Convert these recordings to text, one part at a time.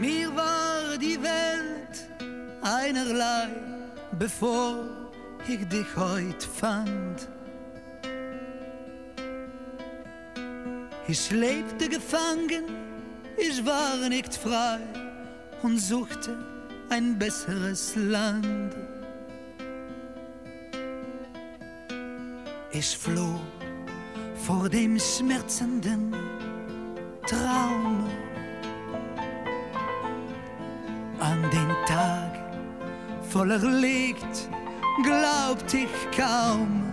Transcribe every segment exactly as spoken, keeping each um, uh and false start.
Mir war die Welt einerlei, bevor ich dich heut fand. Ich lebte gefangen, ich war nicht frei und suchte ein besseres Land. Ich floh vor dem schmerzenden Traum. An den Tag voller Licht glaubt ich kaum.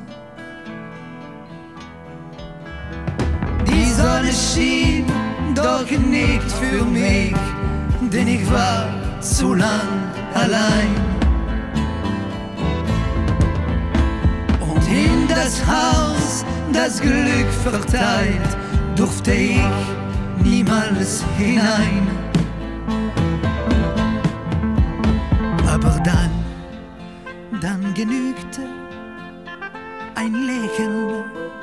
Die Sonne schien doch nicht für mich, denn ich war zu lang allein. Und in das Haus, das Glück verteilt, durfte ich niemals hinein. Aber dann, dann genügte ein Lächeln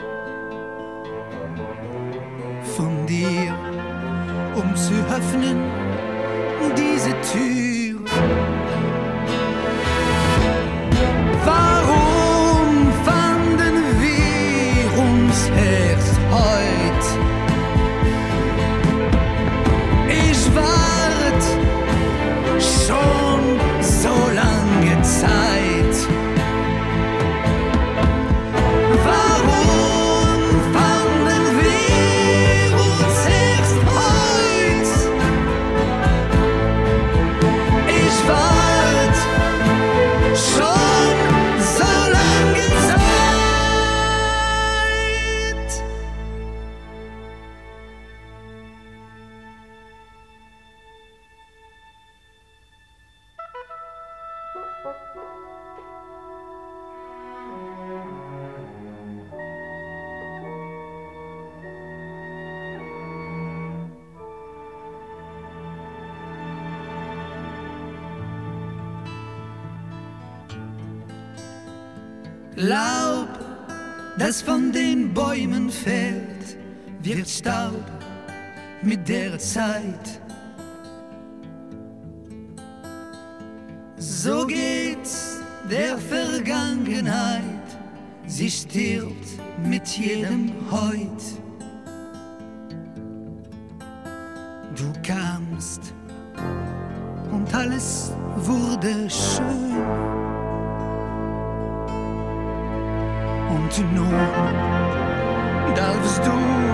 von dir, um zu öffnen diese Tür. Warum fanden wir uns erst heut? Ich wart schon so lange Zeit. Warum fanden wir uns erst heut? Ich wart schon so lange Zeit. Laub, das von den Bäumen fällt, wird Staub mit der Zeit. So geht's der Vergangenheit, sie stirbt mit jedem Heut. Du kamst und alles wurde schön. Und nun darfst du